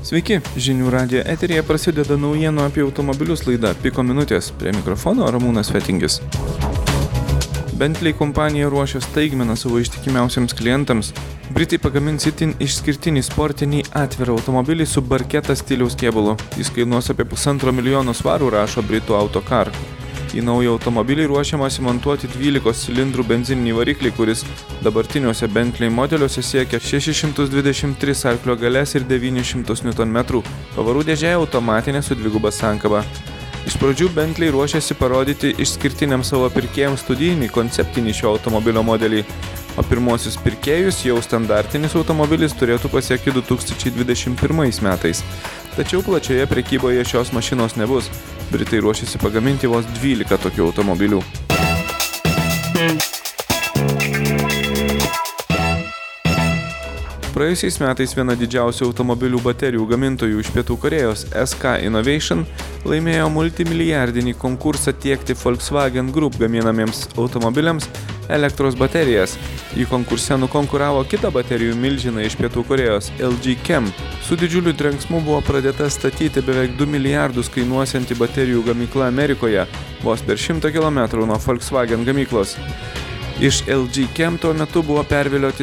Sveiki, žinių radijo eteryje prasideda naujienų apie automobilius laida Piko minutės. Prie mikrofono Ramūnas Fetingis. Bentley kompanija ruošia staigmeną savo ištikimiausiams klientams. Britai pagamins itin išskirtinį sportinį atvirą automobilį su barketa stiliaus kėbulu. Jis kainuos apie 1,5 milijono svarų, rašo Britų Autocar. Į naują automobilį ruošiamasi montuoti 12 cilindrų benzininį variklį, kuris dabartiniuose Bentley modeliuose siekia 623 arklio galias ir 900 Nm. Pavarų dėžė automatinė su dviguba sankaba. Iš pradžių Bentley ruošiasi parodyti išskirtiniam savo pirkėjams studijinį konceptinį šio automobilio modelį, o pirmosius pirkėjus jau standartinis automobilis turėtų pasiekti 2021 metais. Tačiau plačioje prekyboje šios mašinos nebus. Britai ruošiasi pagaminti vos 12 tokių automobilių. Praėjusiais metais viena didžiausių automobilių baterijų gamintojų iš Pietų Korėjos, SK Innovation, laimėjo multimilijardinį konkursą tiekti Volkswagen Group gaminamiems automobiliams elektros baterijas. Į konkurse nukonkuravo kitą baterijų milžiną iš Pietų Korėjos, LG Chem. Su didžiuliu trenksmu buvo pradėta statyti beveik 2 milijardus kainuosianti baterijų gamykla Amerikoje, vos per 100 km nuo Volkswagen gamyklos. Iš LG Chem tuo metu buvo pervilioti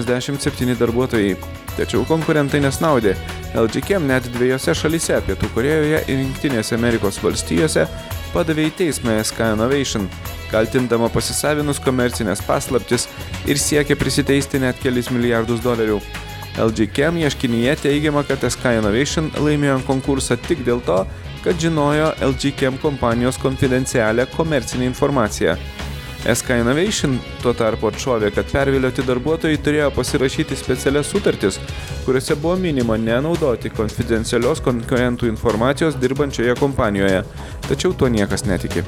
77 darbuotojai. Tačiau konkurentai nesnaudė. LG Chem net 2 šalyse, Pietų Korėjoje ir Jungtinėse Amerikos valstijose, padavė į teismą SK Innovation, kaltindama pasisavinus komercinės paslaptis ir siekė prisiteisti net kelis milijardus dolerių. LG Chem ieškinyje teigiama, kad SK Innovation laimėjo konkursą tik dėl to, kad žinojo LG Chem kompanijos konfidencialią komercinę informaciją. SK Innovation tuo tarpu atšovė, kad pervilioti darbuotojai turėjo pasirašyti specialias sutartis, kuriuose buvo minima nenaudoti konfidencialios konkurentų informacijos dirbančioje kompanijoje, tačiau tuo niekas netiki.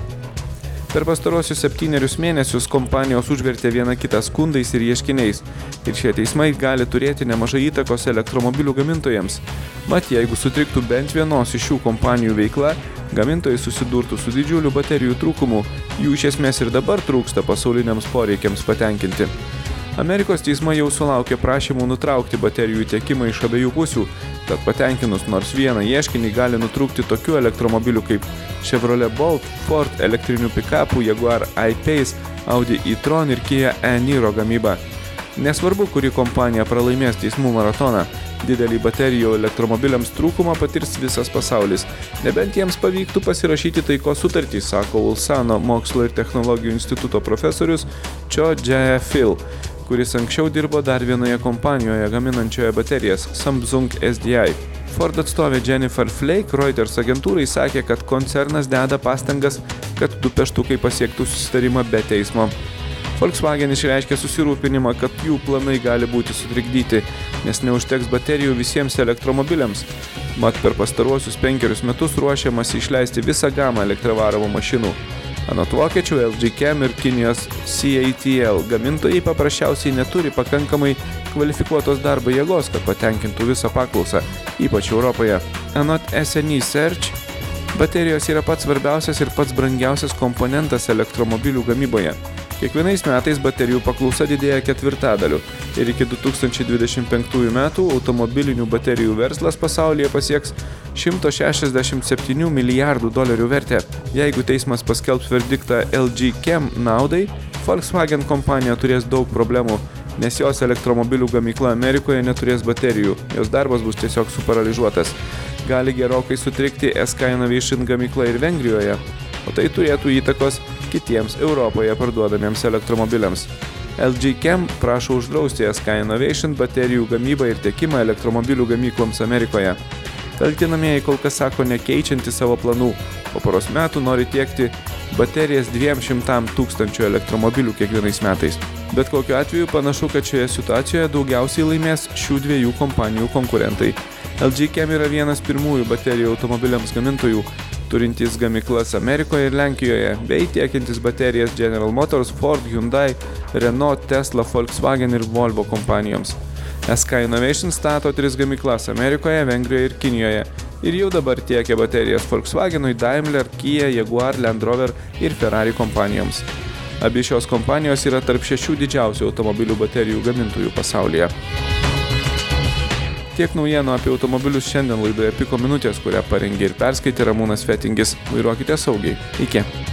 Per pastarosius 7 mėnesius kompanijos užvertė vieną kitą skundais ir ieškiniais, ir šie teismai gali turėti nemažai įtakos elektromobilių gamintojams. Mat, jeigu sutriktų bent vienos iš šių kompanijų veikla, gamintojai susidurtų su didžiuliu baterijų trūkumu, jų iš esmės ir dabar trūksta pasauliniams poreikiams patenkinti. Amerikos teismai jau sulaukė prašymų nutraukti baterijų tiekimą iš abiejų pusių, tad patenkinus nors vieną ieškinį gali nutrūkti tokių elektromobilių kaip Chevrolet Bolt, Ford elektrinių pikapų, Jaguar I-Pace, Audi e-tron ir Kia e-Niro gamyba. Nesvarbu, kuri kompanija pralaimės teismų maratoną, didelį baterijų elektromobiliams trūkumą patirs visas pasaulis, nebent jiems pavyktų pasirašyti taikos sutartį, sako Ulsano mokslo ir technologijų instituto profesorius Cho Jae-Phil, kuris anksčiau dirbo dar vienoje kompanijoje gaminančioje baterijas Samsung SDI. Ford atstovė Jennifer Flake Reuters agentūrai sakė, kad koncernas deda pastangas, kad du peštukai pasiektų susitarimą be teismo. Volkswagen išreiškė susirūpinimą, kad jų planai gali būti sutrikdyti, nes neužteks baterijų visiems elektromobiliams. Mat per pastaruosius 5 metus ruošiamasi išleisti visą gamą elektravaromų mašinų. Anot vokiečių, LG Chem ir Kinijos CATL gamintojai paprasčiausiai neturi pakankamai kvalifikuotos darbo jėgos, kad patenkintų visą paklausą, ypač Europoje. Anot SNE Search, baterijos yra pats svarbiausias ir pats brangiausias komponentas elektromobilių gamyboje. Kiekvienais metais baterijų paklausa didėja 4/4 ir iki 2025 metų automobilinių baterijų verslas pasaulyje pasieks 167 milijardų dolerių vertę. Jeigu teismas paskelbs verdiktą LG Chem naudai, Volkswagen kompanija turės daug problemų, nes jos elektromobilių gamykla Amerikoje neturės baterijų, jos darbas bus tiesiog suparaližuotas. Gali gerokai sutrikti SK Innovation gamykla ir Vengrijoje, o tai turėtų įtakos kitiems Europoje parduodamiems elektromobiliams. LG Chem prašo uždrausti SK Innovation baterijų gamybą ir tiekimą elektromobilių gamykloms Amerikoje. Kaltinamieji kol kas sako nekeičianti savo planų, po poros metų nori tiekti baterijas 200 tūkstančių elektromobilių kiekvienais metais. Bet kokiu atveju panašu, kad šioje situacijoje daugiausiai laimės šių dviejų kompanijų konkurentai. LG Chem yra vienas pirmųjų baterijų automobiliams gamintojų, turintys gamyklas Amerikoje ir Lenkijoje, bei tiekiantis baterijas General Motors, Ford, Hyundai, Renault, Tesla, Volkswagen ir Volvo kompanijoms. SK Innovation stato 3 gamyklas Amerikoje, Vengrijoje ir Kinijoje ir jau dabar tiekia baterijas Volkswagenui, Daimler, Kia, Jaguar, Land Rover ir Ferrari kompanijoms. Abi šios kompanijos yra tarp 6 didžiausių automobilių baterijų gamintojų pasaulyje. Tiek naujienų apie automobilius šiandien laidoje Piko minutės, kurią parengė ir perskaitė Ramūnas Fetingis. Vairuokite saugiai. Iki.